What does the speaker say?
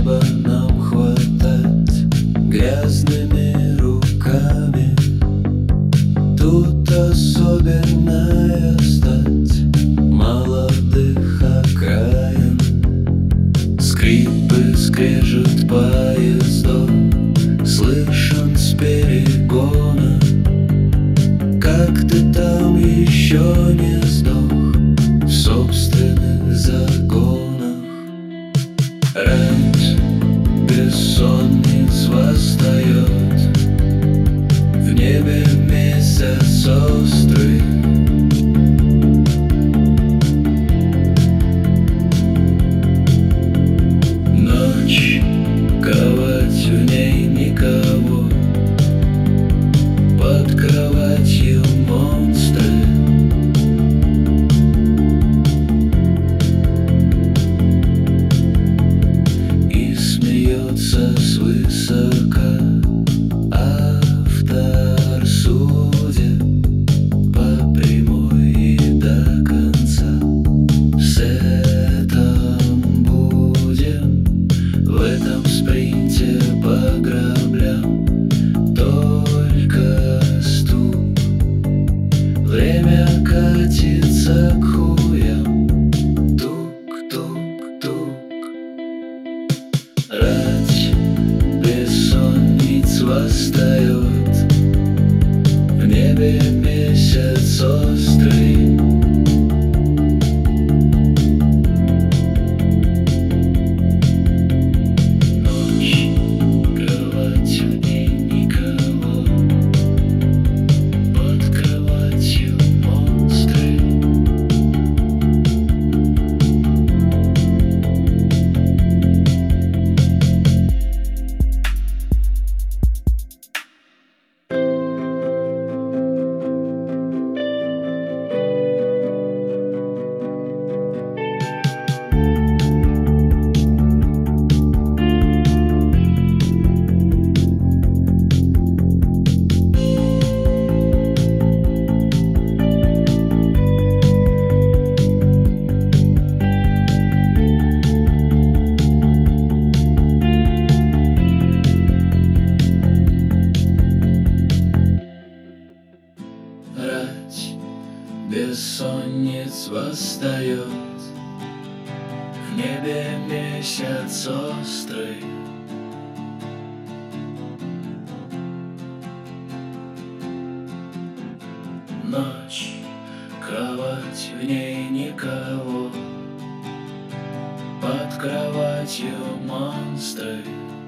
неба нам хватать грязными руками. Тут особенная стать молодых окраин. Скрип и скрежет поездов слышен с перегона. Как ты там еще не сдох в собственных загонах? Рать бессонниц восстает, в небе месяц острый. Ночь, кровать, в ней никого, под кроватью монстры. И смеется свысока автор судеб по прямой и до конца. С этим будем в этом спринте по граблям. Только стук, время катится к хуям. Тук-тук-тук. Рать бессонниц восстает, в небе месяц острый. Ночь, кровать, в ней никого, под кроватью монстры. Рать бессонниц восстает, в небе месяц острый. Ночь, кровать, в ней никого, под кроватью монстры.